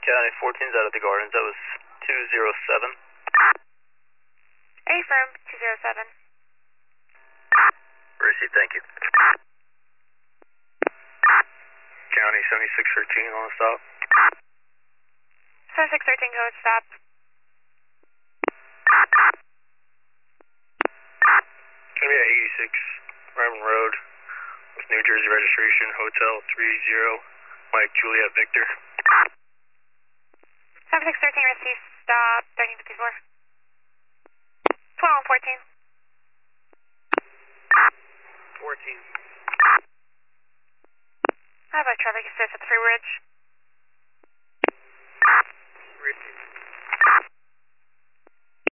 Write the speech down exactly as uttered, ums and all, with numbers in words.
County fourteen's out of the Gardens. That was two zero seven. Affirm, two zero seven. Receive, thank you. County seventy-six thirteen on the stop. seventy-six thirteen, go ahead, stop. Gonna be at eighty-six Ryman Road with New Jersey registration, Hotel three zero, Mike Juliet Victor. seventy-six thirteen, receive, stop, thirteen fifty-four. twelve fourteen.